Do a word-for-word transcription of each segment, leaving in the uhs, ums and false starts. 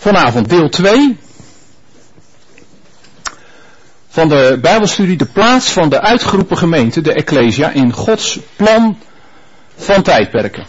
Vanavond deel twee van de Bijbelstudie, de plaats van de uitgeroepen gemeente, de Ecclesia, in Gods plan van tijdperken.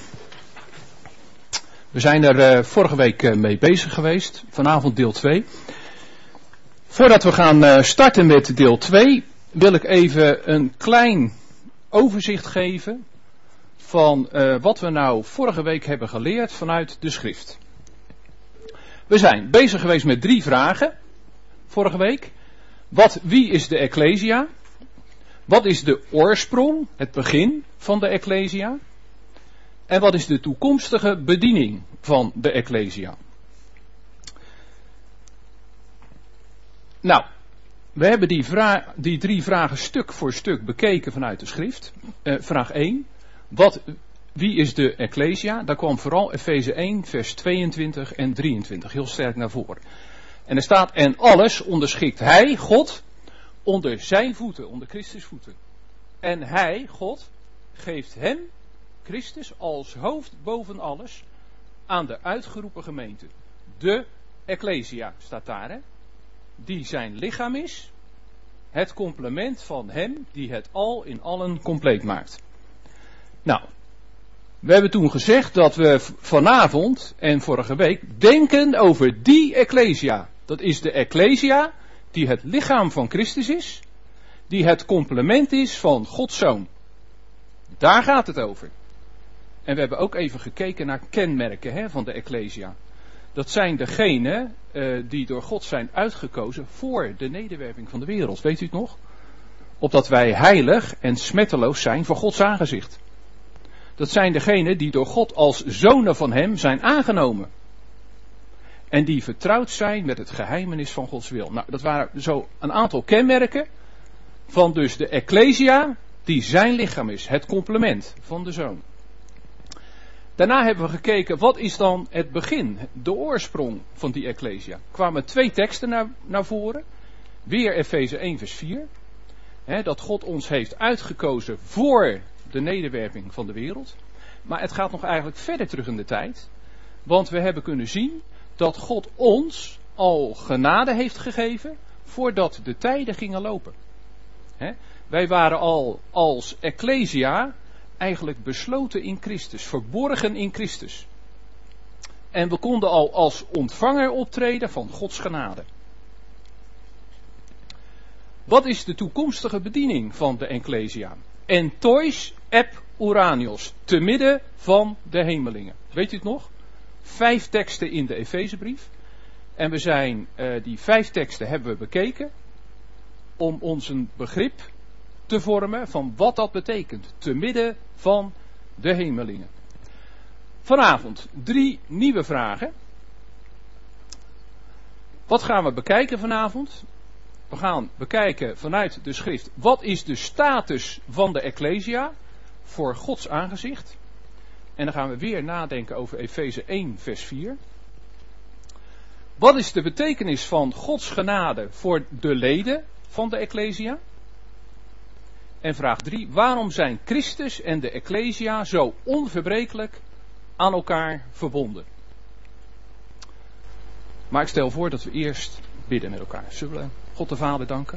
We zijn er uh, vorige week uh, mee bezig geweest, vanavond deel twee. Voordat we gaan uh, starten met deel twee, wil ik even een klein overzicht geven van uh, wat we nou vorige week hebben geleerd vanuit de schrift. We zijn bezig geweest met drie vragen vorige week. Wat, wie is de Ecclesia? Wat is de oorsprong, het begin van de Ecclesia? En wat is de toekomstige bediening van de Ecclesia? Nou, we hebben die, vra- die drie vragen stuk voor stuk bekeken vanuit de schrift. Uh, vraag één. Wat, wie is de Ecclesia? Daar kwam vooral Efeze één, vers tweeëntwintig en drieëntwintig heel sterk naar voren. En er staat, en alles onderschikt hij, God, onder zijn voeten, onder Christus voeten. En hij, God, geeft hem, Christus, als hoofd boven alles, aan de uitgeroepen gemeente. De Ecclesia, staat daar, hè? Die zijn lichaam is, het complement van hem die het al in allen compleet maakt. Nou, we hebben toen gezegd dat we vanavond en vorige week denken over die Ecclesia. Dat is de Ecclesia die het lichaam van Christus is, die het complement is van Gods Zoon. Daar gaat het over. En we hebben ook even gekeken naar kenmerken hè, van de Ecclesia. Dat zijn degenen uh, die door God zijn uitgekozen voor de nederwerping van de wereld. Weet u het nog? Opdat wij heilig en smetteloos zijn voor Gods aangezicht. Dat zijn degenen die door God als zonen van hem zijn aangenomen. En die vertrouwd zijn met het geheimenis van Gods wil. Nou, dat waren zo een aantal kenmerken van dus de Ecclesia die zijn lichaam is. Het complement van de zoon. Daarna hebben we gekeken, wat is dan het begin, de oorsprong van die Ecclesia? Er kwamen twee teksten naar, naar voren. Weer Efeze één vers vier. Hè, dat God ons heeft uitgekozen voor de nederwerping van de wereld. Maar het gaat nog eigenlijk verder terug in de tijd. Want we hebben kunnen zien dat God ons al genade heeft gegeven voordat de tijden gingen lopen. Hè? Wij waren al als Ecclesia eigenlijk besloten in Christus, verborgen in Christus. En we konden al als ontvanger optreden van Gods genade. Wat is de toekomstige bediening van de Ecclesia? En tois eb uranios, te midden van de hemelingen. Weet u het nog? Vijf teksten in de Efezebrief. En we zijn, uh, die vijf teksten hebben we bekeken. Om ons een begrip te vormen van wat dat betekent. Te midden van de hemelingen. Vanavond drie nieuwe vragen. Wat gaan we bekijken vanavond? We gaan bekijken vanuit de schrift. Wat is de status van de Ecclesia voor Gods aangezicht? En dan gaan we weer nadenken over Efeze één vers vier. Wat is de betekenis van Gods genade voor de leden van de Ecclesia? En vraag drie. Waarom zijn Christus en de Ecclesia zo onverbrekelijk aan elkaar verbonden? Maar ik stel voor dat we eerst bidden met elkaar. Zullen we God de Vader danken?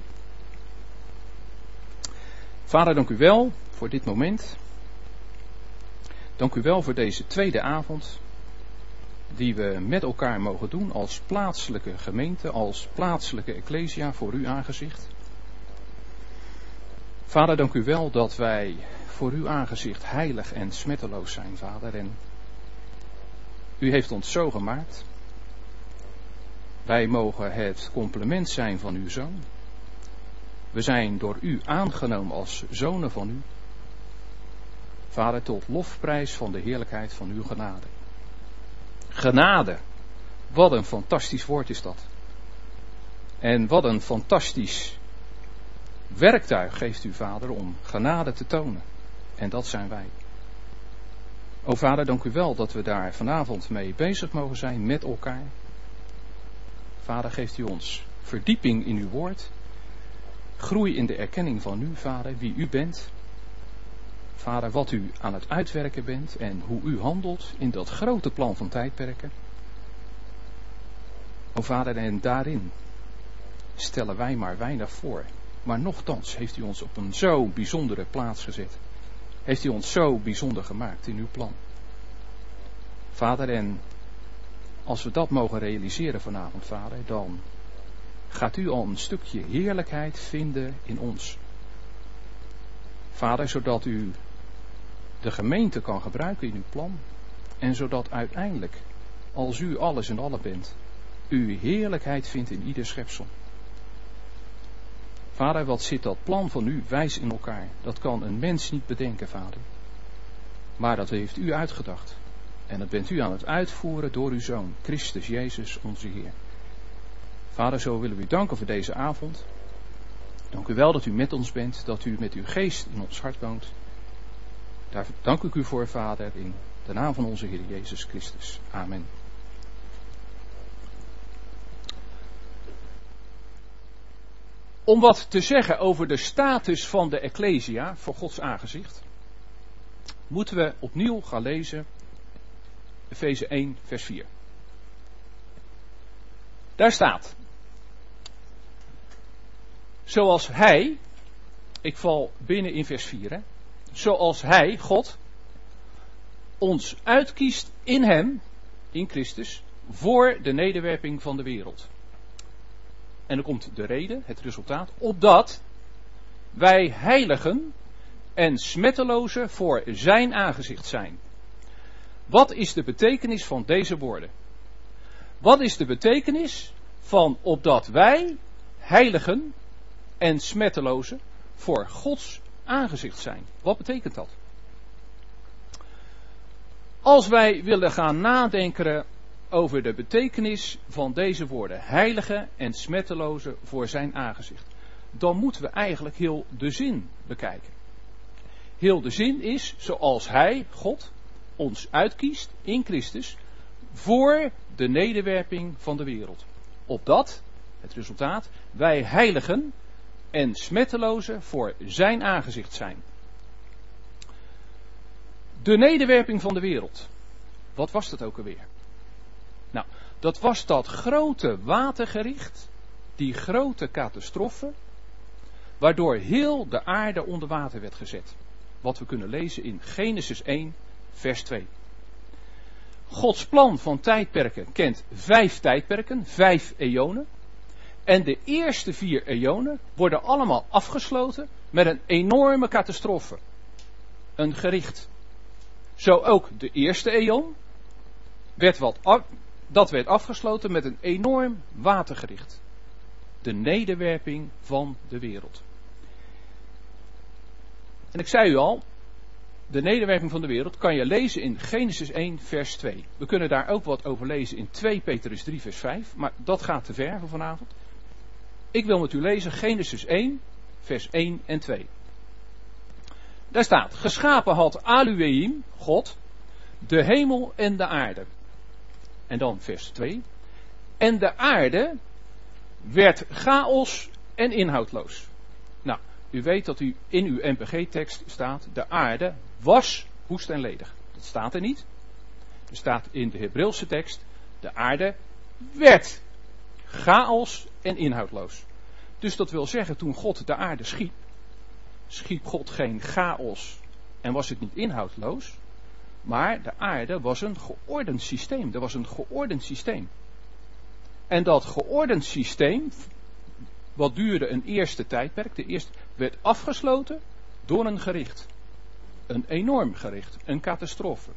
Vader, dank u wel voor dit moment. Dank u wel voor deze tweede avond die we met elkaar mogen doen als plaatselijke gemeente, als plaatselijke Ecclesia voor uw aangezicht. Vader, dank u wel dat wij voor uw aangezicht heilig en smetteloos zijn, Vader. En u heeft ons zo gemaakt. Wij mogen het complement zijn van uw Zoon. We zijn door u aangenomen als zonen van u. Vader, tot lofprijs van de heerlijkheid van uw genade. Genade. Wat een fantastisch woord is dat. En wat een fantastisch werktuig geeft u, Vader, om genade te tonen. En dat zijn wij. O Vader, dank u wel dat we daar vanavond mee bezig mogen zijn met elkaar. Vader, geeft u ons verdieping in uw woord. Groei in de erkenning van u, Vader, wie u bent. Vader, wat u aan het uitwerken bent en hoe u handelt in dat grote plan van tijdperken. O Vader, en daarin stellen wij maar weinig voor. Maar nochtans heeft u ons op een zo bijzondere plaats gezet. Heeft u ons zo bijzonder gemaakt in uw plan. Vader, en als we dat mogen realiseren vanavond, Vader, dan gaat u al een stukje heerlijkheid vinden in ons. Vader, zodat u de gemeente kan gebruiken in uw plan. En zodat uiteindelijk, als u alles en alle bent, u heerlijkheid vindt in ieder schepsel. Vader, wat zit dat plan van u wijs in elkaar? Dat kan een mens niet bedenken, Vader. Maar dat heeft u uitgedacht. En dat bent u aan het uitvoeren door uw Zoon, Christus Jezus, onze Heer. Vader, zo willen we u danken voor deze avond. Dank u wel dat u met ons bent, dat u met uw geest in ons hart woont. Daar dank ik u voor, Vader, in de naam van onze Heer Jezus Christus. Amen. Om wat te zeggen over de status van de Ecclesia voor Gods aangezicht, moeten we opnieuw gaan lezen Efeze één, vers vier. Daar staat: zoals hij, ik val binnen in vers vier, hè, zoals hij, God, ons uitkiest in hem, in Christus, voor de nederwerping van de wereld. En dan komt de reden, het resultaat, opdat wij heiligen en smettelozen voor zijn aangezicht zijn. Wat is de betekenis van deze woorden? Wat is de betekenis van opdat wij heiligen en smettelozen voor Gods aangezicht zijn? Wat betekent dat? Als wij willen gaan nadenken over de betekenis van deze woorden, heilige en smetteloze voor zijn aangezicht, dan moeten we eigenlijk heel de zin bekijken. Heel de zin is zoals hij, God, ons uitkiest in Christus voor de nederwerping van de wereld. Opdat, het resultaat, wij heiligen en smettelozen voor zijn aangezicht zijn. De nederwerping van de wereld. Wat was dat ook alweer? Nou, dat was dat grote watergericht, die grote catastrofe, waardoor heel de aarde onder water werd gezet. Wat we kunnen lezen in Genesis één, vers twee. Gods plan van tijdperken kent vijf tijdperken, vijf eonen. En de eerste vier eonen worden allemaal afgesloten met een enorme catastrofe. Een gericht. Zo ook de eerste eon, werd wat af, dat werd afgesloten met een enorm watergericht. De nederwerping van de wereld. En ik zei u al, de nederwerping van de wereld kan je lezen in Genesis één, vers twee. We kunnen daar ook wat over lezen in twee Petrus drie, vers vijf. Maar dat gaat te ver voor vanavond. Ik wil met u lezen Genesis één, vers één en twee. Daar staat: geschapen had Elohim, God, de hemel en de aarde. En dan vers twee. En de aarde werd chaos en inhoudloos. Nou, u weet dat u in uw N P G-tekst staat: de aarde was woest en ledig. Dat staat er niet. Er staat in de Hebreeuwse tekst: de aarde werd chaos en inhoudloos. Dus dat wil zeggen, toen God de aarde schiep, schiep God geen chaos en was het niet inhoudloos, maar de aarde was een geordend systeem. Er was een geordend systeem. En dat geordend systeem, wat duurde een eerste tijdperk, de eerste, werd afgesloten door een gericht. Een enorm gericht, een catastrofe.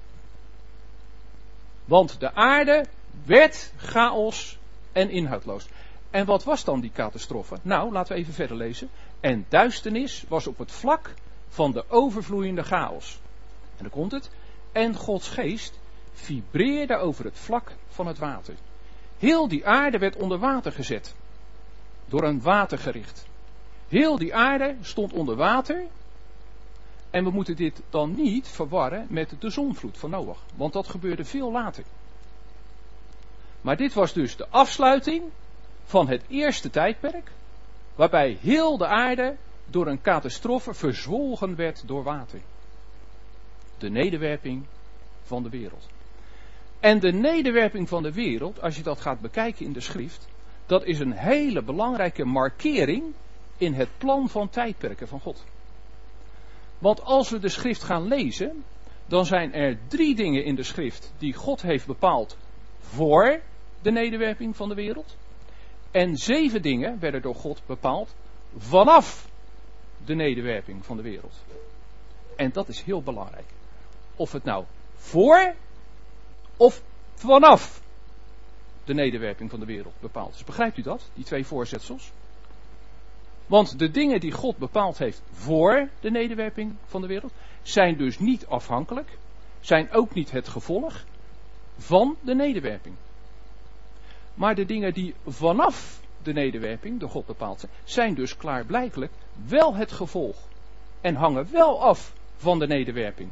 Want de aarde werd chaos en inhoudloos. En wat was dan die catastrofe? Nou, laten we even verder lezen. En duisternis was op het vlak van de overvloeiende chaos. En dan komt het. En Gods geest vibreerde over het vlak van het water. Heel die aarde werd onder water gezet. Door een watergericht. Heel die aarde stond onder water. En we moeten dit dan niet verwarren met de zonvloed van Noach. Want dat gebeurde veel later. Maar dit was dus de afsluiting van het eerste tijdperk. Waarbij heel de aarde door een catastrofe verzwolgen werd door water. De nederwerping van de wereld. En de nederwerping van de wereld, als je dat gaat bekijken in de schrift, dat is een hele belangrijke markering in het plan van tijdperken van God. Want als we de schrift gaan lezen, dan zijn er drie dingen in de schrift die God heeft bepaald voor de nederwerping van de wereld. En zeven dingen werden door God bepaald vanaf de nederwerping van de wereld. En dat is heel belangrijk. Of het nou voor of vanaf de nederwerping van de wereld bepaald is. Begrijpt u dat? Die twee voorzetsels? Want de dingen die God bepaald heeft voor de nederwerping van de wereld zijn dus niet afhankelijk, zijn ook niet het gevolg van de nederwerping. Maar de dingen die vanaf de nederwerping door God bepaald zijn, zijn dus klaarblijkelijk wel het gevolg en hangen wel af van de nederwerping.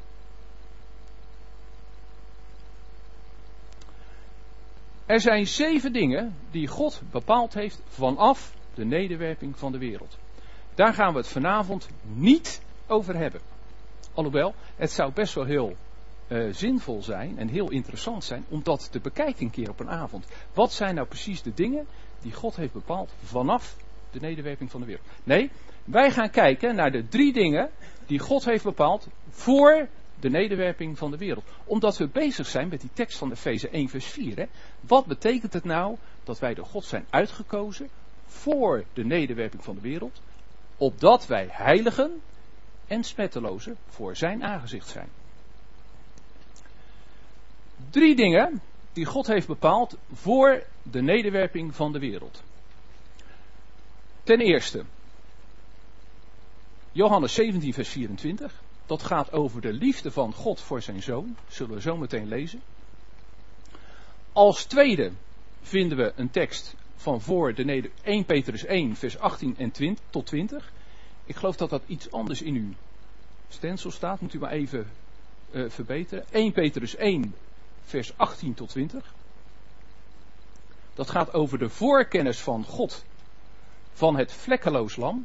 Er zijn zeven dingen die God bepaald heeft vanaf de nederwerping van de wereld. Daar gaan we het vanavond niet over hebben. Alhoewel, het zou best wel heel uh, zinvol zijn en heel interessant zijn om dat te bekijken een keer op een avond. Wat zijn nou precies de dingen die God heeft bepaald vanaf de nederwerping van de wereld? Nee, wij gaan kijken naar de drie dingen die God heeft bepaald voor de nederwerping van de wereld. Omdat we bezig zijn met die tekst van Efeze één vers vier. Hè? Wat betekent het nou dat wij door God zijn uitgekozen voor de nederwerping van de wereld, opdat wij heiligen en smettelozen voor zijn aangezicht zijn. Drie dingen die God heeft bepaald voor de nederwerping van de wereld. Ten eerste, Johannes zeventien vers vierentwintig. Dat gaat over de liefde van God voor zijn zoon. Zullen we zo meteen lezen. Als tweede vinden we een tekst van voor de neder... eerste Petrus één vers achttien en twintig, tot twintig. Ik geloof dat dat iets anders in uw stencil staat. Moet u maar even uh, verbeteren. eerste Petrus één vers achttien tot twintig. Dat gaat over de voorkennis van God van het vlekkeloos lam.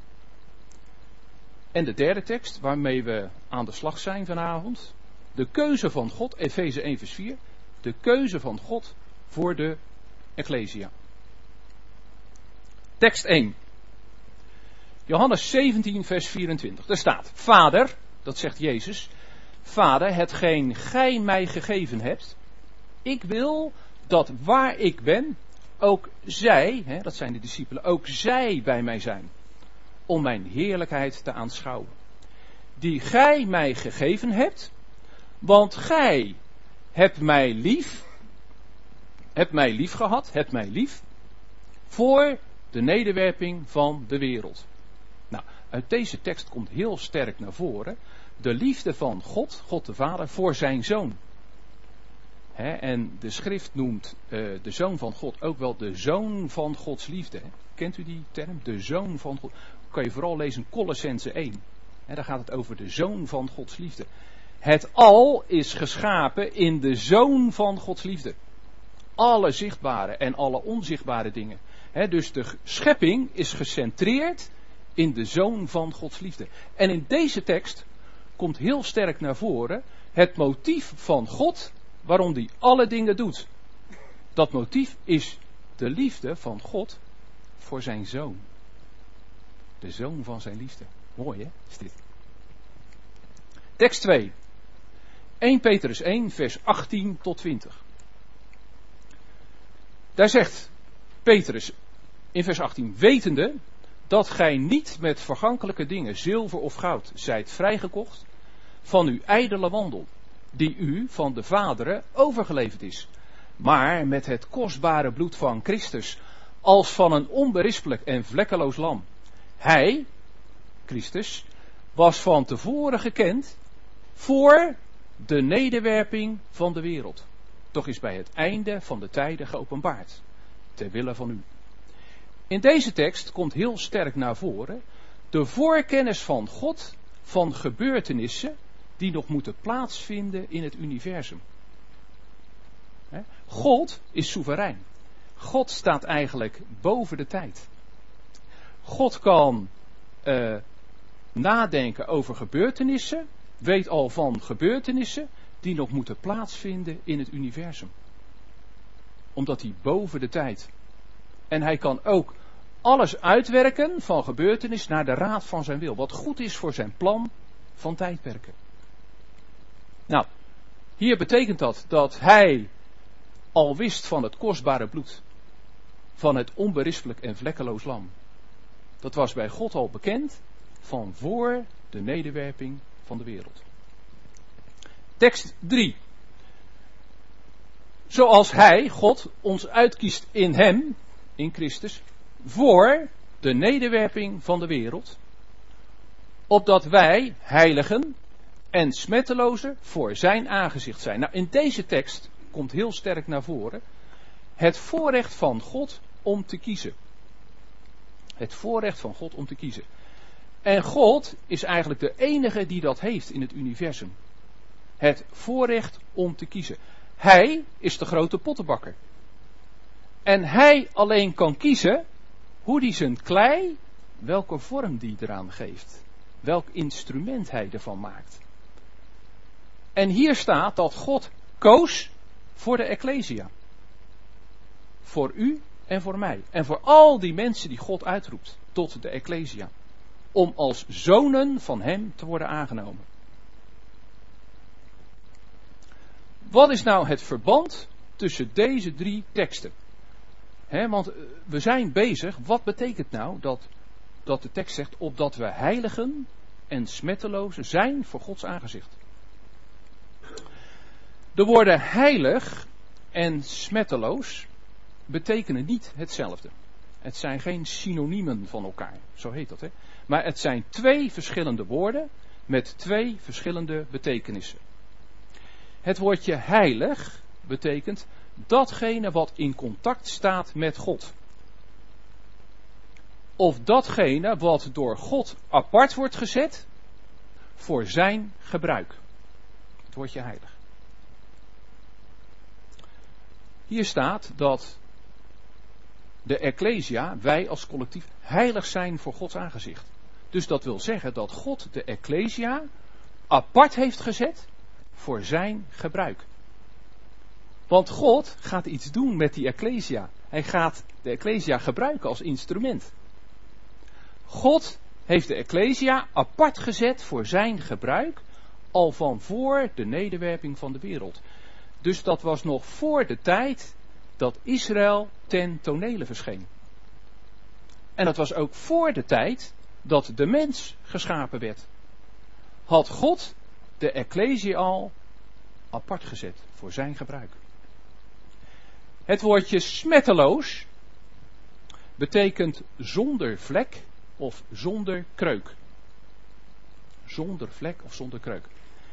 En de derde tekst waarmee we aan de slag zijn vanavond. De keuze van God, Efeze één vers vier. De keuze van God voor de Ecclesia. Tekst één. Johannes zeventien vers vierentwintig. Daar staat, Vader, dat zegt Jezus, Vader, hetgeen gij mij gegeven hebt, ik wil dat waar ik ben, ook zij, hè, dat zijn de discipelen, ook zij bij mij zijn, om mijn heerlijkheid te aanschouwen, die gij mij gegeven hebt, want gij hebt mij lief, hebt mij lief gehad, hebt mij lief, voor de nederwerping van de wereld. Nou, uit deze tekst komt heel sterk naar voren de liefde van God, God de Vader, voor zijn Zoon. He, en de schrift noemt uh, de Zoon van God ook wel de Zoon van Gods liefde. He. Kent u die term? De Zoon van God. Kan je vooral lezen Colossense één. He, daar gaat het over de Zoon van Gods liefde. Het al is geschapen in de Zoon van Gods liefde. Alle zichtbare en alle onzichtbare dingen. He, dus de schepping is gecentreerd in de Zoon van Gods liefde. En in deze tekst komt heel sterk naar voren het motief van God waarom hij alle dingen doet. Dat motief is de liefde van God voor zijn Zoon. De Zoon van zijn liefde. Mooi hè, is dit. Tekst twee. eerste Petrus één vers achttien tot twintig. Daar zegt Petrus in vers achttien, wetende dat gij niet met vergankelijke dingen, zilver of goud, zijt vrijgekocht van uw ijdele wandel, die u van de vaderen overgeleverd is, maar met het kostbare bloed van Christus, als van een onberispelijk en vlekkeloos lam. Hij, Christus, was van tevoren gekend voor de nederwerping van de wereld. Toch is bij het einde van de tijden geopenbaard, ter wille van u. In deze tekst komt heel sterk naar voren de voorkennis van God van gebeurtenissen die nog moeten plaatsvinden in het universum. God is soeverein. God staat eigenlijk boven de tijd. God kan uh, nadenken over gebeurtenissen, weet al van gebeurtenissen die nog moeten plaatsvinden in het universum. Omdat hij boven de tijd. En hij kan ook alles uitwerken van gebeurtenis naar de raad van zijn wil. Wat goed is voor zijn plan van tijdperken. Nou, hier betekent dat dat hij al wist van het kostbare bloed. Van het onberispelijk en vlekkeloos lam. Dat was bij God al bekend van voor de nederwerping van de wereld. Tekst drie. Zoals hij, God, ons uitkiest in hem, in Christus, voor de nederwerping van de wereld, opdat wij, heiligen en smettelozen, voor zijn aangezicht zijn. Nou, in deze tekst komt heel sterk naar voren het voorrecht van God om te kiezen. Het voorrecht van God om te kiezen. En God is eigenlijk de enige die dat heeft in het universum. Het voorrecht om te kiezen. Hij is de grote pottenbakker. En hij alleen kan kiezen hoe hij zijn klei, welke vorm die eraan geeft. Welk instrument hij ervan maakt. En hier staat dat God koos voor de Ecclesia. Voor u en voor mij. En voor al die mensen die God uitroept tot de Ecclesia. Om als zonen van hem te worden aangenomen. Wat is nou het verband tussen deze drie teksten? He, want we zijn bezig, wat betekent nou dat, dat de tekst zegt, opdat we heiligen en smettelozen zijn voor Gods aangezicht. De woorden heilig en smetteloos betekenen niet hetzelfde. Het zijn geen synoniemen van elkaar, zo heet dat. Hè? Maar het zijn twee verschillende woorden met twee verschillende betekenissen. Het woordje heilig betekent datgene wat in contact staat met God. Of datgene wat door God apart wordt gezet voor zijn gebruik. Het woordje heilig. Hier staat dat de Ecclesia, wij als collectief, heilig zijn voor Gods aangezicht. Dus dat wil zeggen dat God de Ecclesia apart heeft gezet voor zijn gebruik. Want God gaat iets doen met die Ecclesia. Hij gaat de Ecclesia gebruiken als instrument. God heeft de Ecclesia apart gezet voor zijn gebruik, al van voor de nederwerping van de wereld. Dus dat was nog voor de tijd dat Israël ten tonele verscheen. En dat was ook voor de tijd dat de mens geschapen werd. Had God de Ecclesia al apart gezet voor zijn gebruik. Het woordje smetteloos betekent zonder vlek of zonder kreuk. Zonder vlek of zonder kreuk.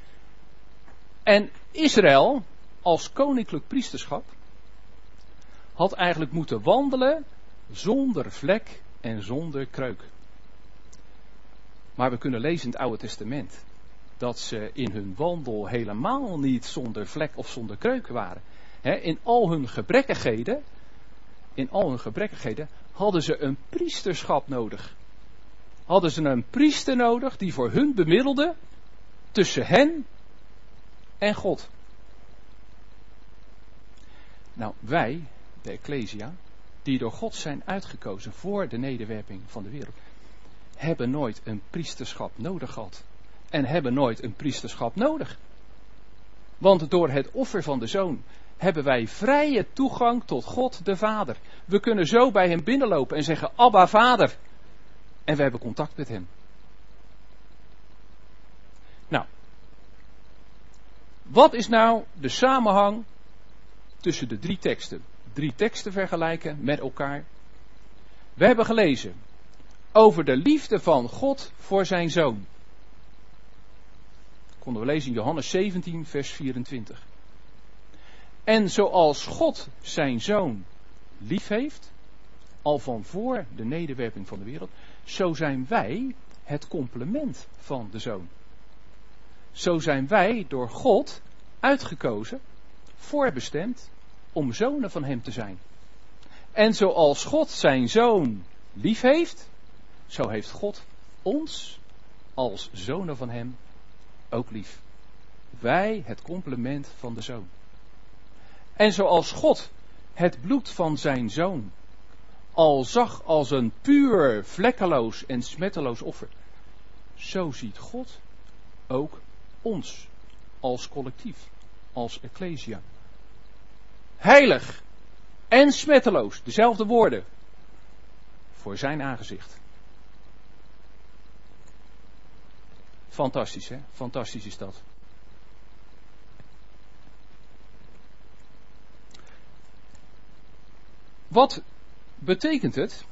En Israël als koninklijk priesterschap had eigenlijk moeten wandelen zonder vlek en zonder kreuk. Maar we kunnen lezen in het Oude Testament dat ze in hun wandel helemaal niet zonder vlek of zonder kreuk waren. He, in al hun gebrekkigheden, in al hun gebrekkigheden hadden ze een priesterschap nodig. Hadden ze een priester nodig die voor hun bemiddelde tussen hen en God. Nou, wij, de Ecclesia, die door God zijn uitgekozen voor de nederwerping van de wereld, hebben nooit een priesterschap nodig gehad. En hebben nooit een priesterschap nodig. Want door het offer van de Zoon hebben wij vrije toegang tot God de Vader. We kunnen zo bij hem binnenlopen en zeggen, Abba Vader. En we hebben contact met hem. Nou, wat is nou de samenhang tussen de drie teksten? Drie teksten vergelijken met elkaar. We hebben gelezen over de liefde van God voor zijn Zoon. Konden we lezen in Johannes zeventien, vers vierentwintig. En zoals God zijn Zoon lief heeft, al van voor de nederwerping van de wereld, zo zijn wij het complement van de Zoon. Zo zijn wij door God uitgekozen, voorbestemd, om zonen van hem te zijn. En zoals God zijn Zoon lief heeft, zo heeft God ons als zonen van hem ook lief. wij het complement van de Zoon. En zoals God het bloed van zijn Zoon al zag als een puur, vlekkeloos en smetteloos offer, zo ziet God ook ons als collectief, als ecclesia. Heilig en smetteloos, dezelfde woorden, voor zijn aangezicht. Fantastisch, hè? Fantastisch is dat. Wat betekent het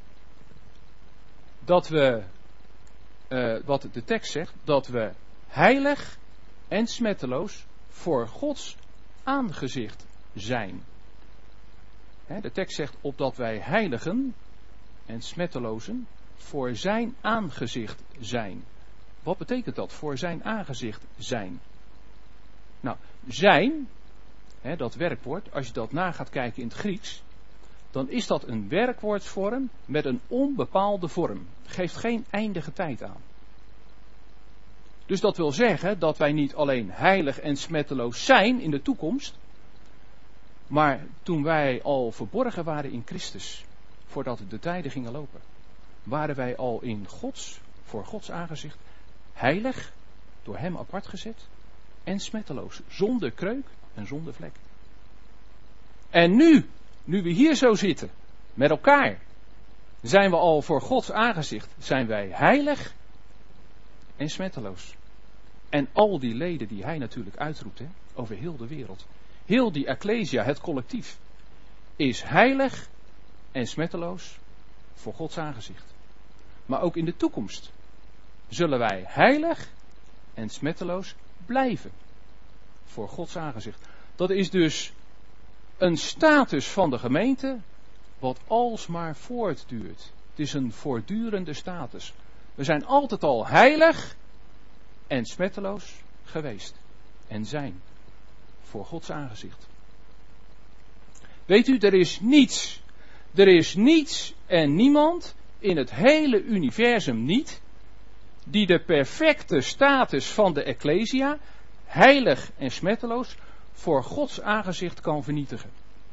dat we, uh, wat de tekst zegt, dat we heilig en smetteloos voor Gods aangezicht zijn? Hè, de tekst zegt opdat wij heiligen en smettelozen voor zijn aangezicht zijn. Wat betekent dat, voor zijn aangezicht zijn? Nou, zijn, hè, dat werkwoord, als je dat na gaat kijken in het Grieks, dan is dat een werkwoordsvorm met een onbepaalde vorm. Geeft geen eindige tijd aan. Dus dat wil zeggen dat wij niet alleen heilig en smetteloos zijn in de toekomst, maar toen wij al verborgen waren in Christus, voordat de tijden gingen lopen, waren wij al in Gods, voor Gods aangezicht, heilig, door hem apart gezet, en smetteloos, zonder kreuk en zonder vlek. En nu, nu we hier zo zitten, met elkaar, zijn we al voor Gods aangezicht, zijn wij heilig en smetteloos. En al die leden die hij natuurlijk uitroept, hè, over heel de wereld. Heel die ecclesia, het collectief, is heilig en smetteloos voor Gods aangezicht. Maar ook in de toekomst zullen wij heilig en smetteloos blijven voor Gods aangezicht. Dat is dus een status van de gemeente wat alsmaar voortduurt. Het is een voortdurende status. We zijn altijd al heilig en smetteloos geweest en zijn voor Gods aangezicht. Weet u, er is niets, er is niets en niemand in het hele universum niet die de perfecte status van de ecclesia, heilig en smetteloos, voor Gods aangezicht kan vernietigen.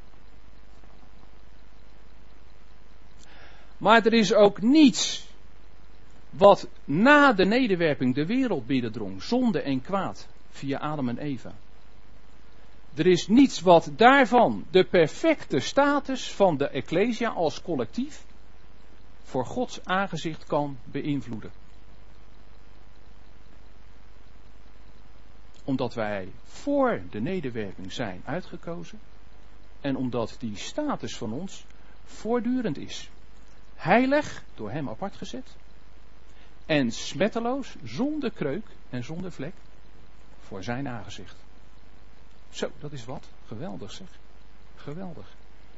Maar er is ook niets wat na de nederwerping de wereld binnendrong, zonde en kwaad, via Adam en Eva. Er is niets wat daarvan de perfecte status van de ecclesia als collectief voor Gods aangezicht kan beïnvloeden. Omdat wij voor de nederwerping zijn uitgekozen en omdat die status van ons voortdurend is. Heilig, door hem apart gezet, en smetteloos, zonder kreuk en zonder vlek, voor zijn aangezicht. Zo, dat is wat. Geweldig zeg. Geweldig.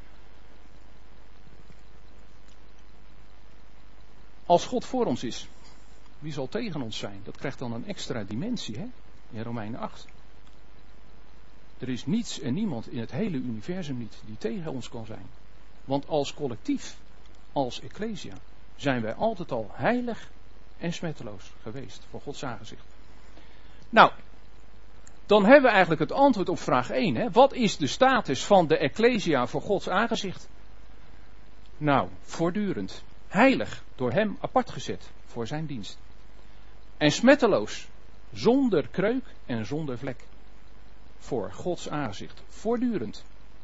Als God voor ons is, wie zal tegen ons zijn? Dat krijgt dan een extra dimensie, hè? In Romeinen acht. Er is niets en niemand in het hele universum niet die tegen ons kan zijn. Want als collectief, als ecclesia, zijn wij altijd al heilig en smetteloos geweest voor Gods aangezicht. Nou, dan hebben we eigenlijk het antwoord op vraag één. Hè? Wat is de status van de ecclesia voor Gods aangezicht? Nou, voortdurend. Heilig, door hem apart gezet voor zijn dienst. En smetteloos, zonder kreuk en zonder vlek. Voor Gods aangezicht. Voortdurend.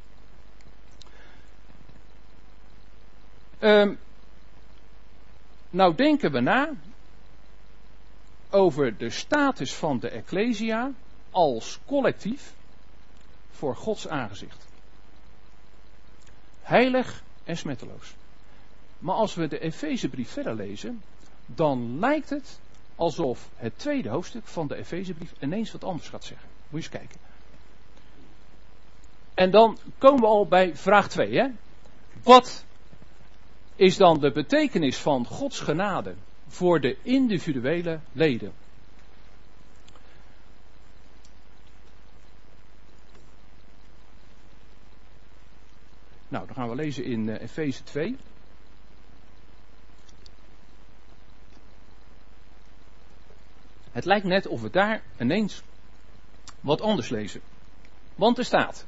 Um, nou denken we na over de status van de ecclesia als collectief voor Gods aangezicht. Heilig en smetteloos. Maar als we de Efezebrief verder lezen, dan lijkt het alsof het tweede hoofdstuk van de Efezebrief ineens wat anders gaat zeggen. Moet je eens kijken. En dan komen we al bij vraag twee. Hè? Wat is dan de betekenis van Gods genade voor de individuele leden? Nou, dan gaan we lezen in uh, Efeze twee. Het lijkt net of we daar ineens wat anders lezen. Want er staat: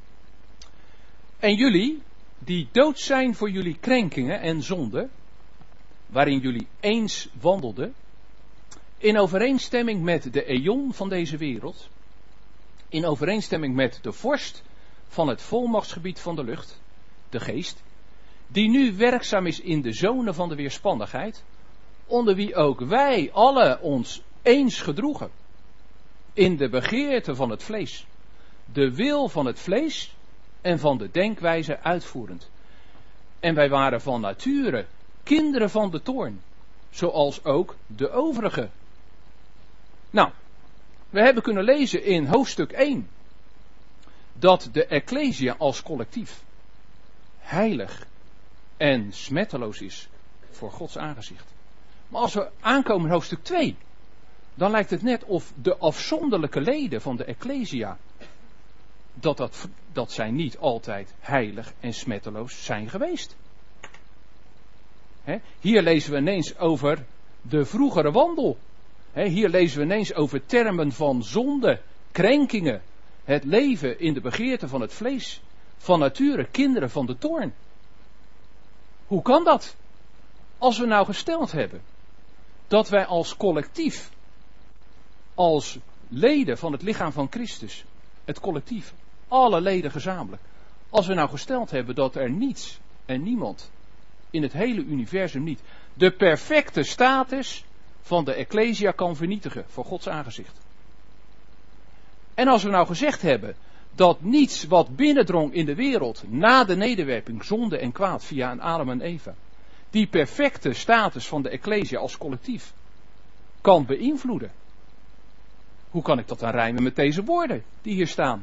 en jullie, die dood zijn voor jullie krenkingen en zonden, waarin jullie eens wandelden, in overeenstemming met de eon van deze wereld, in overeenstemming met de vorst van het volmachtsgebied van de lucht, de geest, die nu werkzaam is in de zonen van de weerspannigheid, onder wie ook wij alle ons eens gedroegen, in de begeerte van het vlees, de wil van het vlees en van de denkwijze uitvoerend. En wij waren van nature kinderen van de toorn, zoals ook de overigen. Nou, we hebben kunnen lezen in hoofdstuk één dat de Ecclesia als collectief heilig en smetteloos is voor Gods aangezicht. Maar als we aankomen in hoofdstuk twee, dan lijkt het net of de afzonderlijke leden van de Ecclesia, dat, dat, dat zij niet altijd heilig en smetteloos zijn geweest. He, hier lezen we ineens over de vroegere wandel. He, hier lezen we ineens over termen van zonde, krenkingen, het leven in de begeerte van het vlees, van nature kinderen van de toorn. Hoe kan dat? Als we nou gesteld hebben dat wij als collectief, als leden van het lichaam van Christus, het collectief, alle leden gezamenlijk, als we nou gesteld hebben dat er niets en niemand in het hele universum niet de perfecte status van de Ecclesia kan vernietigen voor Gods aangezicht. En als we nou gezegd hebben dat niets wat binnendrong in de wereld na de nederwerping, zonde en kwaad via een Adam en Eva, die perfecte status van de Ecclesia als collectief kan beïnvloeden. Hoe kan ik dat dan rijmen met deze woorden die hier staan?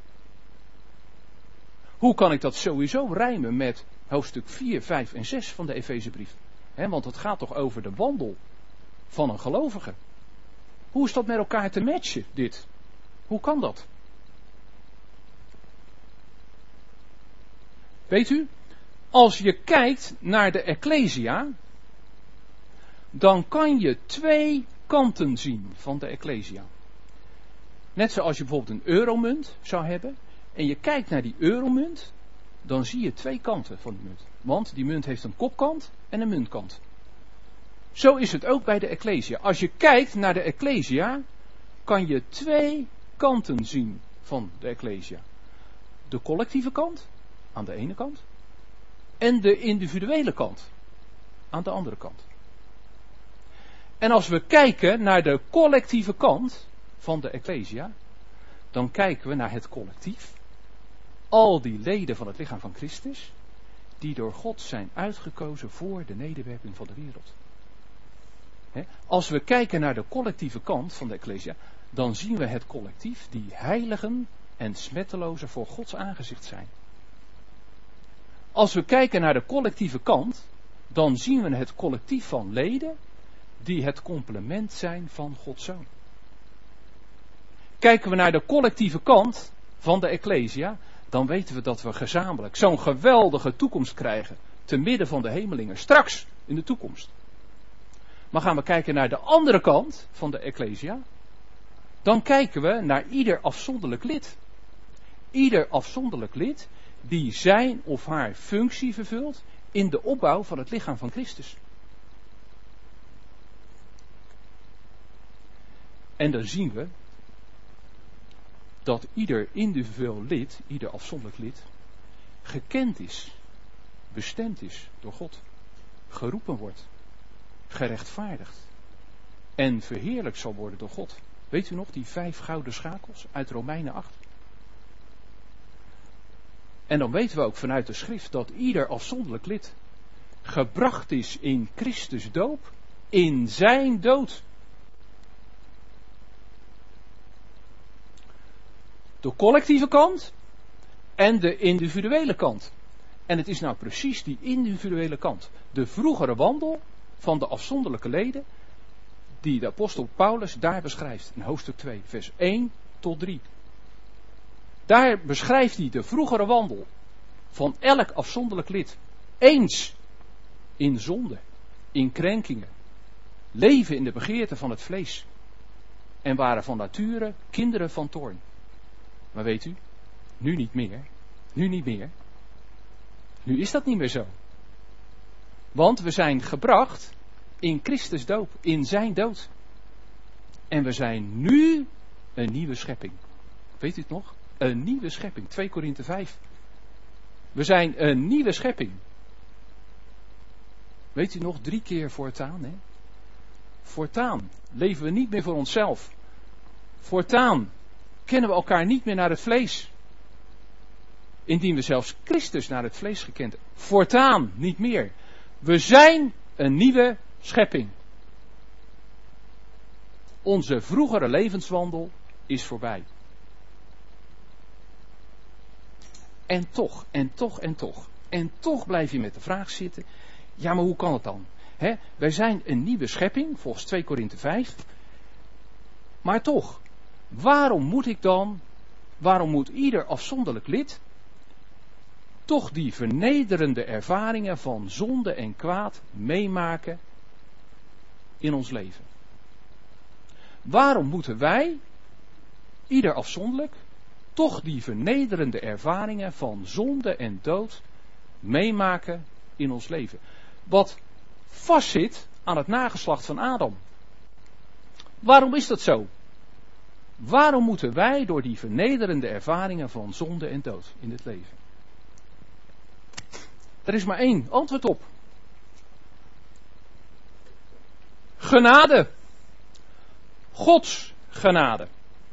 Hoe kan ik dat sowieso rijmen met hoofdstuk vier, vijf en zes van de Efezebrief? He, want het gaat toch over de wandel van een gelovige. Hoe is dat met elkaar te matchen, dit? Hoe kan dat? Weet u, als je kijkt naar de Ecclesia, dan kan je twee kanten zien van de Ecclesia. Net zoals je bijvoorbeeld een euromunt zou hebben, en je kijkt naar die euromunt, dan zie je twee kanten van die munt. Want die munt heeft een kopkant en een muntkant. Zo is het ook bij de Ecclesia. Als je kijkt naar de Ecclesia, kan je twee kanten zien van de Ecclesia. De collectieve kant, aan de ene kant, en de individuele kant, aan de andere kant. En als we kijken naar de collectieve kant van de Ecclesia, dan kijken we naar het collectief. Al die leden van het lichaam van Christus, die door God zijn uitgekozen voor de nederwerping van de wereld. He, als we kijken naar de collectieve kant van de Ecclesia, dan zien we het collectief die heiligen en smettelozen voor Gods aangezicht zijn. Als we kijken naar de collectieve kant, dan zien we het collectief van leden die het complement zijn van Gods Zoon. Kijken we naar de collectieve kant van de Ecclesia, dan weten we dat we gezamenlijk zo'n geweldige toekomst krijgen, te midden van de hemelingen, straks in de toekomst. Maar gaan we kijken naar de andere kant van de Ecclesia, dan kijken we naar ieder afzonderlijk lid. Ieder afzonderlijk lid die zijn of haar functie vervult in de opbouw van het lichaam van Christus. En dan zien we dat ieder individueel lid, ieder afzonderlijk lid, gekend is, bestemd is door God, geroepen wordt, gerechtvaardigd en verheerlijkt zal worden door God. Weet u nog die vijf gouden schakels uit Romeinen acht? En dan weten we ook vanuit de schrift dat ieder afzonderlijk lid gebracht is in Christus doop, in zijn dood. De collectieve kant en de individuele kant. En het is nou precies die individuele kant, de vroegere wandel van de afzonderlijke leden, die de apostel Paulus daar beschrijft in hoofdstuk twee, vers één tot drie. Daar beschrijft hij de vroegere wandel van elk afzonderlijk lid. Eens in zonde, in krenkingen, leven in de begeerte van het vlees. en waren van nature kinderen van toorn. Maar weet u, nu niet meer. Nu niet meer. Nu is dat niet meer zo. Want we zijn gebracht in Christus doop, in zijn dood. En we zijn nu een nieuwe schepping. Weet u het nog? Een nieuwe schepping. twee Korinthe vijf. We zijn een nieuwe schepping. Weet u nog, drie keer voortaan, hè? Voortaan leven we niet meer voor onszelf. Voortaan kennen we elkaar niet meer naar het vlees. Indien we zelfs Christus naar het vlees gekend hebben. Voortaan niet meer. We zijn een nieuwe schepping. Onze vroegere levenswandel is voorbij. En toch, en toch, en toch. En toch blijf je met de vraag zitten. Ja, maar hoe kan het dan? He, wij zijn een nieuwe schepping, volgens twee Korinthe vijf. Maar toch, waarom moet ik dan, waarom moet ieder afzonderlijk lid toch die vernederende ervaringen van zonde en kwaad meemaken in ons leven? Waarom moeten wij, ieder afzonderlijk, toch die vernederende ervaringen van zonde en dood meemaken in ons leven? Wat vastzit aan het nageslacht van Adam. Waarom is dat zo? Waarom moeten wij door die vernederende ervaringen van zonde en dood in dit leven? Er is maar één antwoord op. Genade. Gods genade.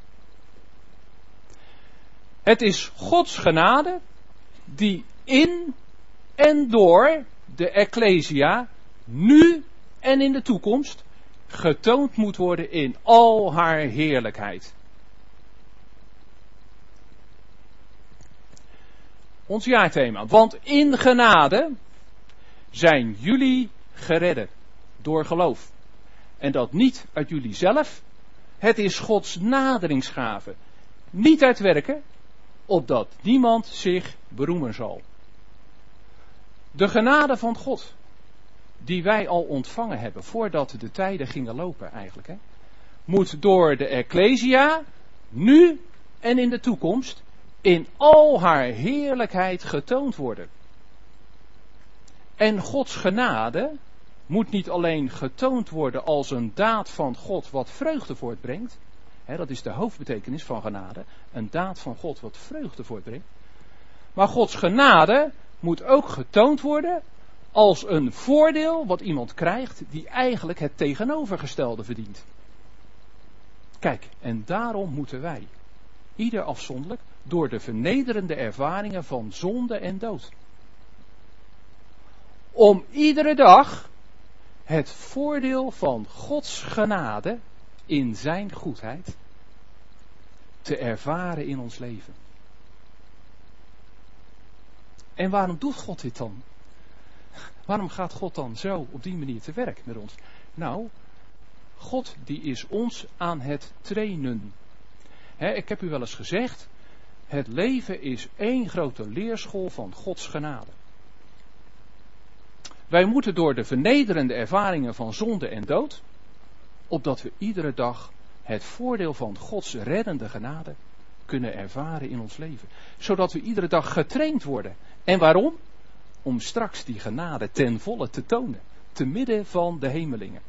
Het is Gods genade die in en door de Ecclesia nu en in de toekomst getoond moet worden in al haar heerlijkheid. Ons jaarthema. Want in genade zijn jullie geredden door geloof. En dat niet uit jullie zelf. Het is Gods naderingsgave. Niet uit werken, opdat niemand zich beroemen zal. De genade van God, die wij al ontvangen hebben voordat de tijden gingen lopen eigenlijk, hè, moet door de Ecclesia nu en in de toekomst in al haar heerlijkheid getoond worden. En Gods genade moet niet alleen getoond worden als een daad van God wat vreugde voortbrengt. Hè, dat is de hoofdbetekenis van genade. Een daad van God wat vreugde voortbrengt. Maar Gods genade moet ook getoond worden als een voordeel wat iemand krijgt die eigenlijk het tegenovergestelde verdient. Kijk, en daarom moeten wij, ieder afzonderlijk, door de vernederende ervaringen van zonde en dood, om iedere dag het voordeel van Gods genade in zijn goedheid te ervaren in ons leven. En waarom doet God dit dan? Waarom gaat God dan zo op die manier te werk met ons? Nou, God die is ons aan het trainen. He, ik heb u wel eens gezegd, het leven is één grote leerschool van Gods genade. Wij moeten door de vernederende ervaringen van zonde en dood, opdat we iedere dag het voordeel van Gods reddende genade kunnen ervaren in ons leven. Zodat we iedere dag getraind worden. En waarom? Om straks die genade ten volle te tonen. Te midden van de hemelingen.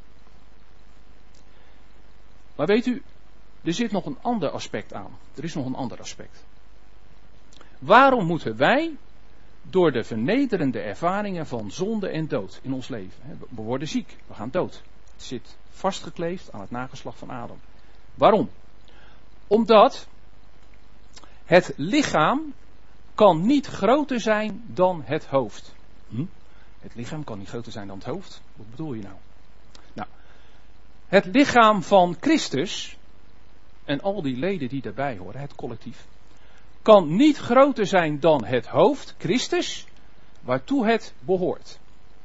Maar weet u, er zit nog een ander aspect aan. Er is nog een ander aspect. Waarom moeten wij door de vernederende ervaringen van zonde en dood in ons leven? We worden ziek, we gaan dood. Het zit vastgekleefd aan het nageslacht van Adam. Waarom? Omdat het lichaam kan niet groter zijn dan het hoofd. Hm? Het lichaam kan niet groter zijn dan het hoofd? Wat bedoel je nou? Nou, het lichaam van Christus en al die leden die daarbij horen, het collectief, kan niet groter zijn dan het hoofd, Christus, waartoe het behoort.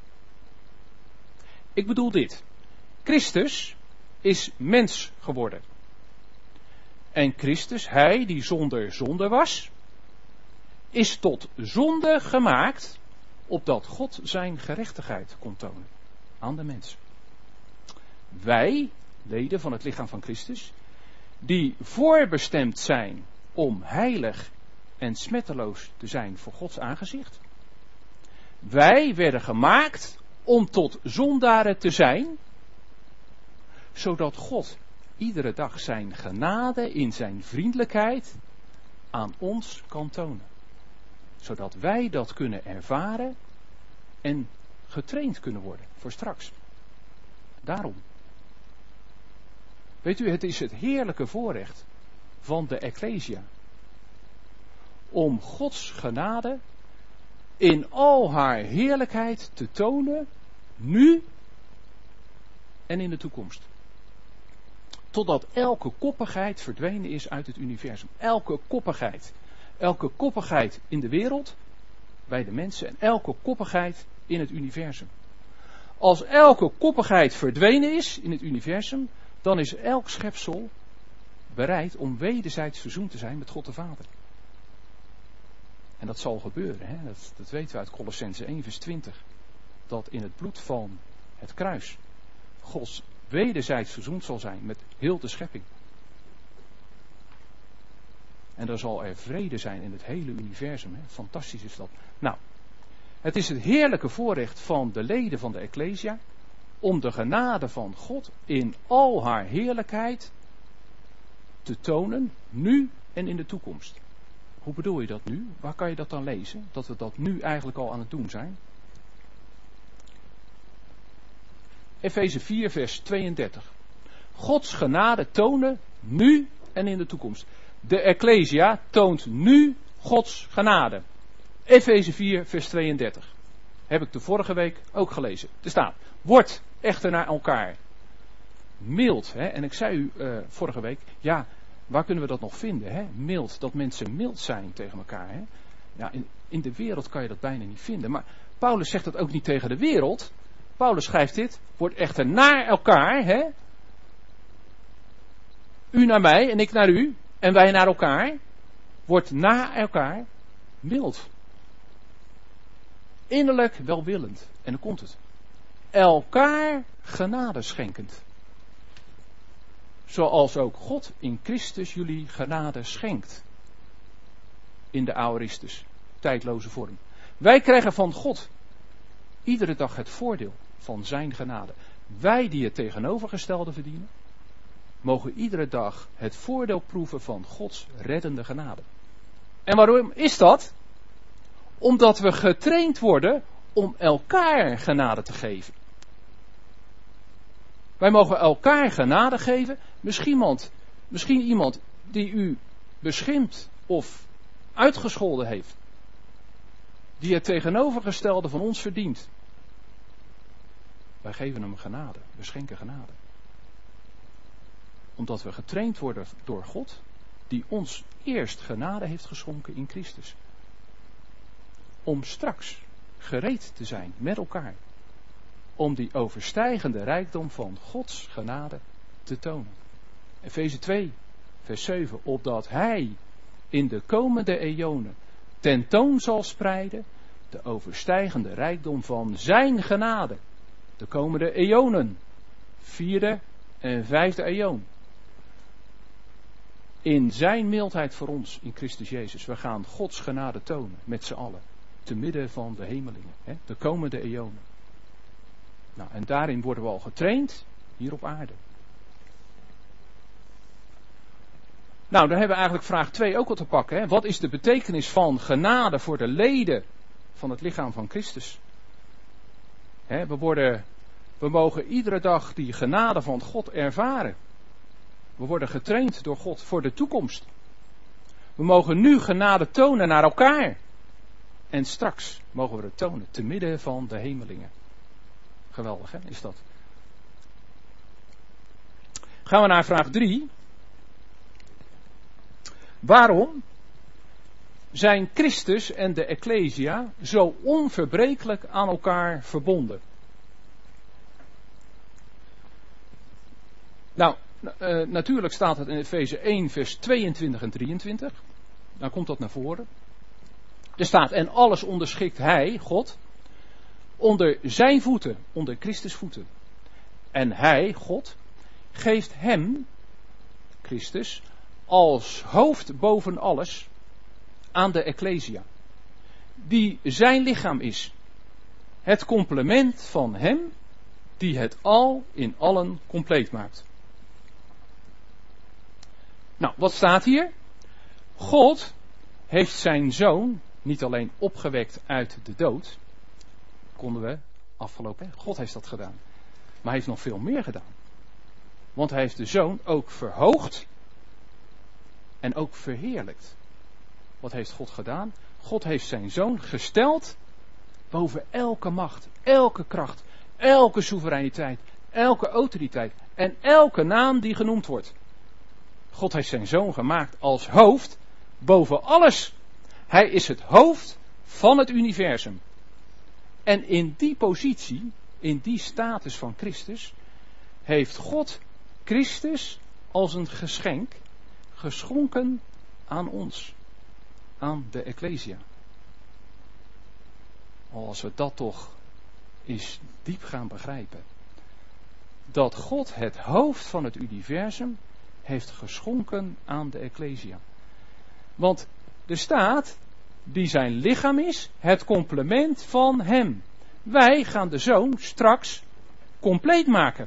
Ik bedoel dit. Christus is mens geworden. En Christus, hij die zonder zonde was, is tot zonde gemaakt, opdat God zijn gerechtigheid kon tonen aan de mens. Wij leden van het lichaam van Christus, die voorbestemd zijn om heilig en smetteloos te zijn voor Gods aangezicht. Wij werden gemaakt om tot zondaren te zijn, zodat God iedere dag zijn genade in zijn vriendelijkheid aan ons kan tonen. Zodat wij dat kunnen ervaren en getraind kunnen worden voor straks. Daarom. Weet u, het is het heerlijke voorrecht van de Ecclesia om Gods genade in al haar heerlijkheid te tonen, nu en in de toekomst. Totdat elke koppigheid verdwenen is uit het universum. Elke koppigheid. Elke koppigheid in de wereld, bij de mensen, en elke koppigheid in het universum. Als elke koppigheid verdwenen is in het universum, dan is elk schepsel bereid om wederzijds verzoend te zijn met God de Vader. En dat zal gebeuren, hè? Dat, dat weten we uit Kolossenzen één vers twintig. Dat in het bloed van het kruis Gods wederzijds verzoend zal zijn met heel de schepping. En dan zal er vrede zijn in het hele universum. Hè? Fantastisch is dat. Nou, het is het heerlijke voorrecht van de leden van de Ecclesia om de genade van God in al haar heerlijkheid te tonen, nu en in de toekomst. Hoe bedoel je dat nu? Waar kan je dat dan lezen? Dat we dat nu eigenlijk al aan het doen zijn. Efeze vier vers tweeëndertig. Gods genade tonen nu en in de toekomst. De Ecclesia toont nu Gods genade. Efeze vier vers tweeëndertig. Heb ik de vorige week ook gelezen. Er staat, word echter naar elkaar mild. Hè? En ik zei u uh, vorige week, ja, waar kunnen we dat nog vinden? Hè? Mild, dat mensen mild zijn tegen elkaar. Hè? Ja, in, in de wereld kan je dat bijna niet vinden. Maar Paulus zegt dat ook niet tegen de wereld. Paulus schrijft dit, word echter naar elkaar. Hè? U naar mij en ik naar u. En wij naar elkaar. Word naar elkaar mild. Innerlijk welwillend. En dan komt het. Elkaar genade schenkend. Zoals ook God in Christus jullie genade schenkt. In de aoristus, tijdloze vorm. Wij krijgen van God iedere dag het voordeel van zijn genade. Wij die het tegenovergestelde verdienen, mogen iedere dag het voordeel proeven van Gods reddende genade. En waarom is dat? Omdat we getraind worden om elkaar genade te geven. Wij mogen elkaar genade geven. Misschien iemand, misschien iemand die u beschimpt of uitgescholden heeft. Die het tegenovergestelde van ons verdient. Wij geven hem genade. We schenken genade. Omdat we getraind worden door God. Die ons eerst genade heeft geschonken in Christus. Om straks gereed te zijn met elkaar. Om die overstijgende rijkdom van Gods genade te tonen. Efeze twee, vers zeven. Opdat hij in de komende eonen tentoon zal spreiden de overstijgende rijkdom van zijn genade. De komende eonen. Vierde en vijfde eon. In zijn mildheid voor ons in Christus Jezus. We gaan Gods genade tonen met z'n allen. Te midden van de hemelingen. Hè, de komende eonen. Nou, en daarin worden we al getraind. Hier op aarde. Nou, dan hebben we eigenlijk vraag twee ook al te pakken. Hè. Wat is de betekenis van genade voor de leden van het lichaam van Christus? Hè, we, worden, we mogen iedere dag die genade van God ervaren. We worden getraind door God voor de toekomst. We mogen nu genade tonen naar elkaar. En straks mogen we het tonen te midden van de hemelingen. Geweldig, hè, is dat. Gaan we naar vraag drie. Waarom zijn Christus en de Ecclesia zo onverbrekelijk aan elkaar verbonden? Nou, uh, natuurlijk staat het in Efeze één vers tweeëntwintig en drieëntwintig. Dan komt dat naar voren. Er staat, en alles onderschikt hij, God, onder zijn voeten, onder Christus voeten. En hij, God, geeft hem, Christus, als hoofd boven alles aan de Ecclesia, die zijn lichaam is. Het complement van hem die het al in allen compleet maakt. Nou, wat staat hier? God heeft zijn zoon niet alleen opgewekt uit de dood, konden we afgelopen, God heeft dat gedaan. Maar hij heeft nog veel meer gedaan. Want hij heeft de zoon ook verhoogd en ook verheerlijkt. Wat heeft God gedaan? God heeft zijn zoon gesteld boven elke macht, elke kracht, elke soevereiniteit, elke autoriteit en elke naam die genoemd wordt. God heeft zijn zoon gemaakt als hoofd boven alles. Hij is het hoofd van het universum. En in die positie, in die status van Christus, heeft God Christus als een geschenk geschonken aan ons, aan de Ecclesia. Als we dat toch eens diep gaan begrijpen. Dat God het hoofd van het universum heeft geschonken aan de Ecclesia. Want er staat, die zijn lichaam is, het complement van hem. Wij gaan de zoon straks compleet maken.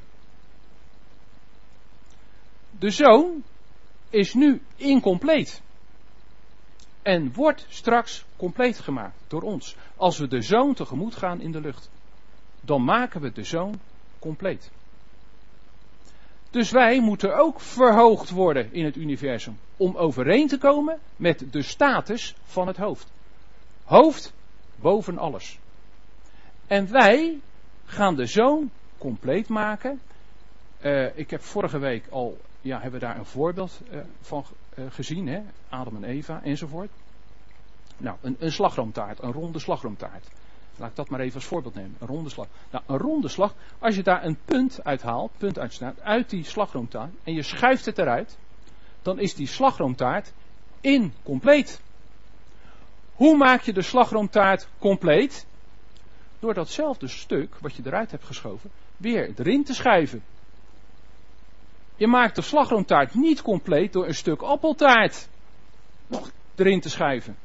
De zoon is nu incompleet. En wordt straks compleet gemaakt door ons. Als we de zoon tegemoet gaan in de lucht. Dan maken we de zoon compleet. Dus wij moeten ook verhoogd worden in het universum. Om overeen te komen met de status van het hoofd. Hoofd boven alles. En wij gaan de zoon compleet maken. Uh, ik heb vorige week al, ja, hebben we daar een voorbeeld uh, van uh, gezien. Hè? Adam en Eva enzovoort. Nou, een, een slagroomtaart, een ronde slagroomtaart. Laat ik dat maar even als voorbeeld nemen. Een ronde slag. Nou, een ronde slag, als je daar een punt uithaalt, punt uitsnapt, uit die slagroomtaart, en je schuift het eruit, dan is die slagroomtaart incompleet. Hoe maak je de slagroomtaart compleet? Door datzelfde stuk, wat je eruit hebt geschoven, weer erin te schuiven. Je maakt de slagroomtaart niet compleet door een stuk appeltaart nog erin te schuiven.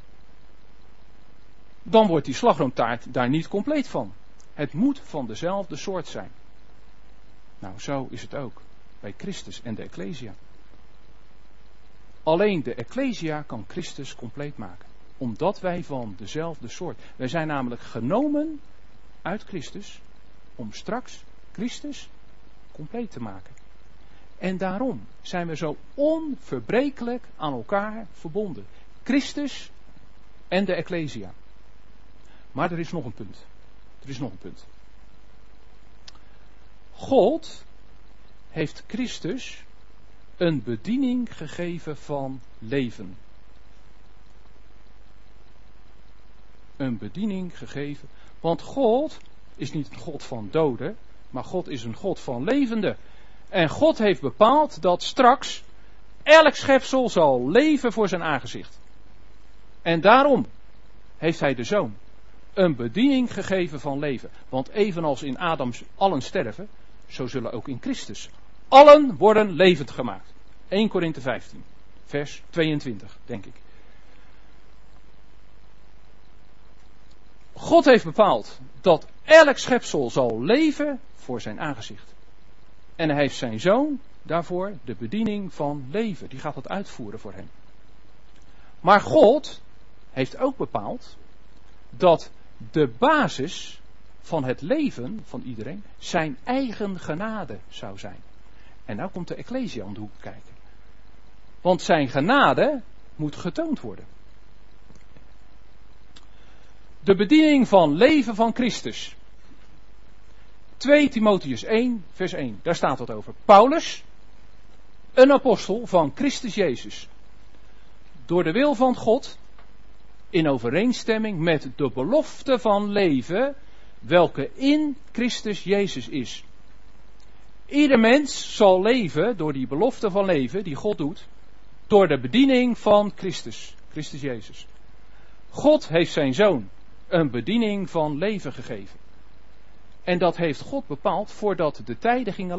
Dan wordt die slagroomtaart daar niet compleet van. Het moet van dezelfde soort zijn. Nou, zo is het ook bij Christus en de Ecclesia. Alleen de Ecclesia kan Christus compleet maken. Omdat wij van dezelfde soort. Wij zijn namelijk genomen uit Christus om straks Christus compleet te maken. En daarom zijn we zo onverbrekelijk aan elkaar verbonden. Christus en de Ecclesia. Maar er is nog een punt. Er is nog een punt. God heeft Christus een bediening gegeven van leven. Een bediening gegeven. Want God is niet een God van doden, maar God is een God van levenden. En God heeft bepaald dat straks elk schepsel zal leven voor zijn aangezicht. En daarom heeft hij de zoon een bediening gegeven van leven. Want evenals in Adams allen sterven, zo zullen ook in Christus allen worden levend gemaakt. Eerste Korinthe vijftien, vers tweeëntwintig, denk ik. God heeft bepaald dat elk schepsel zal leven voor zijn aangezicht. En hij heeft zijn zoon daarvoor de bediening van leven. Die gaat dat uitvoeren voor hem. Maar God heeft ook bepaald dat de basis van het leven van iedereen zijn eigen genade zou zijn. En nou komt de Ecclesia om de hoek kijken. Want zijn genade moet getoond worden. De bediening van leven van Christus. twee Timotheüs één, vers één. Daar staat wat over. Paulus, een apostel van Christus Jezus. Door de wil van God, in overeenstemming met de belofte van leven, welke in Christus Jezus is. Ieder mens zal leven door die belofte van leven die God doet, door de bediening van Christus, Christus Jezus. God heeft zijn zoon een bediening van leven gegeven. En dat heeft God bepaald voordat de tijden gingen lopen.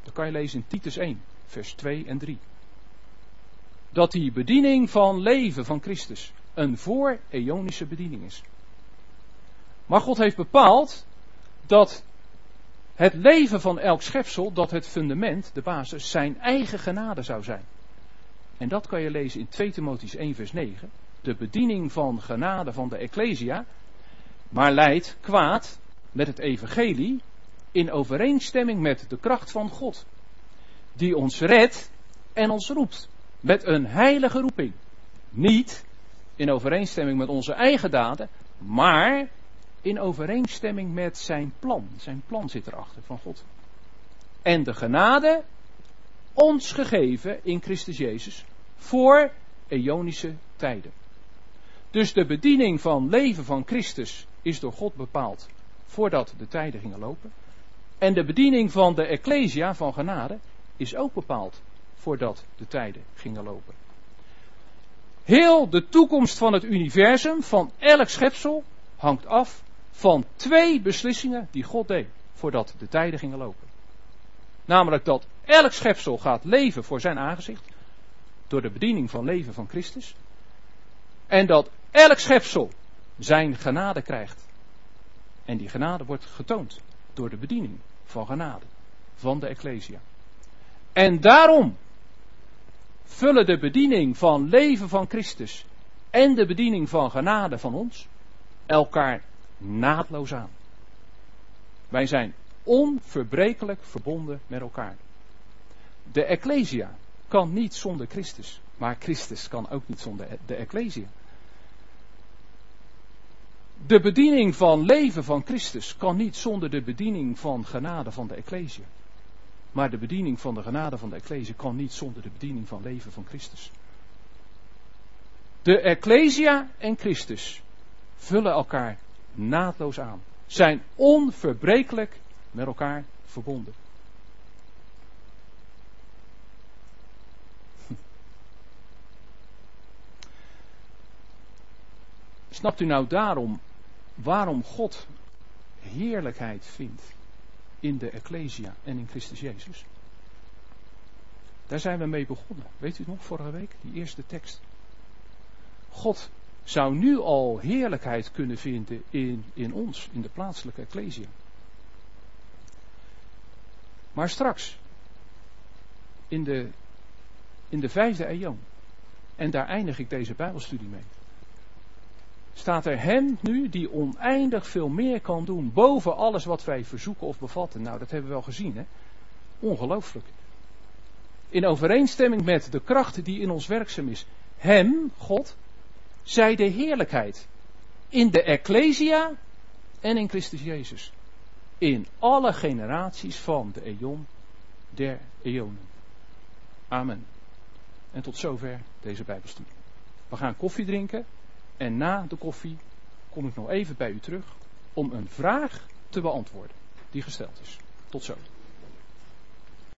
Dat kan je lezen in Titus één, vers twee en drie. Dat die bediening van leven van Christus een voor-eonische bediening is. Maar God heeft bepaald dat het leven van elk schepsel, dat het fundament, de basis, zijn eigen genade zou zijn. En dat kan je lezen in twee Timotheüs één vers negen. De bediening van genade van de Ecclesia, maar leidt kwaad met het evangelie in overeenstemming met de kracht van God. Die ons redt en ons roept met een heilige roeping. Niet in overeenstemming met onze eigen daden, maar in overeenstemming met zijn plan. Zijn plan zit erachter van God. En de genade ons gegeven in Christus Jezus voor eonische tijden. Dus de bediening van leven van Christus is door God bepaald voordat de tijden gingen lopen. En de bediening van de Ecclesia van genade is ook bepaald voordat de tijden gingen lopen. Heel de toekomst van het universum, van elk schepsel, hangt af van twee beslissingen die God deed voordat de tijden gingen lopen. Namelijk dat elk schepsel gaat leven voor zijn aangezicht door de bediening van leven van Christus. En dat elk schepsel zijn genade krijgt. En die genade wordt getoond door de bediening van genade van de Ecclesia. En daarom vullen de bediening van leven van Christus en de bediening van genade van ons elkaar naadloos aan. Wij zijn onverbrekelijk verbonden met elkaar. De Ecclesia kan niet zonder Christus, maar Christus kan ook niet zonder de Ecclesia. De bediening van leven van Christus kan niet zonder de bediening van genade van de Ecclesia. Maar de bediening van de genade van de Ecclesia kan niet zonder de bediening van leven van Christus. De Ecclesia en Christus vullen elkaar naadloos aan. Zijn onverbrekelijk met elkaar verbonden. Snapt u nou daarom waarom God heerlijkheid vindt in de Ecclesia en in Christus Jezus? Daar zijn we mee begonnen. Weet u het nog, vorige week? Die eerste tekst. God zou nu al heerlijkheid kunnen vinden in, in ons, in de plaatselijke Ecclesia. Maar straks, in de, in de vijfde eeuw, en daar eindig ik deze Bijbelstudie mee, staat er hem nu die oneindig veel meer kan doen boven alles wat wij verzoeken of bevatten. Nou, dat hebben we wel gezien, hè? Ongelooflijk. In overeenstemming met de kracht die in ons werkzaam is. Hem, God, zij de heerlijkheid in de Ecclesia en in Christus Jezus. In alle generaties van de eon der eonen. Amen. En tot zover deze Bijbelstudie. We gaan koffie drinken. En na de koffie kom ik nog even bij u terug om een vraag te beantwoorden die gesteld is. Tot zo.